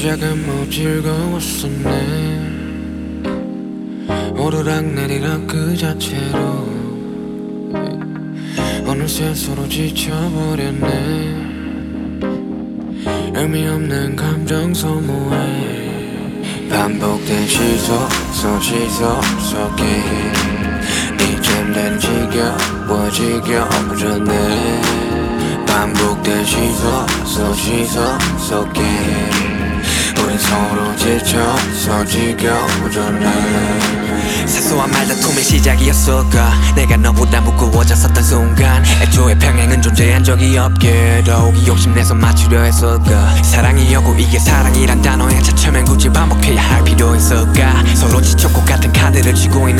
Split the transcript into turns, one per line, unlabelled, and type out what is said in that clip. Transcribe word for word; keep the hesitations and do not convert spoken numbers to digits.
시작은 뭐 즐거웠었네. 오르락내리락 그 자체로 어느새 서로 지쳐버렸네. 의미 없는 감정 소모에 반복된 시속 속 시속 속에 이젠 난 지겨워 지겨워졌네. 반복된 시속 속 시속 속에 우린 서로 지쳐서 지겨워졌네.
사소한 말다툼의 시작이었을까. 내가 너보다 무거워졌었던 순간 애초에 평행은 존재한 적이 없게 더욱이 욕심내서 맞추려 했을까. 사랑이었고 이게 사랑이란 단어에 차츰엔 굳이 반복해야 할 필요 있을까. 서로 지쳤고 같은 카드를 쥐고 있는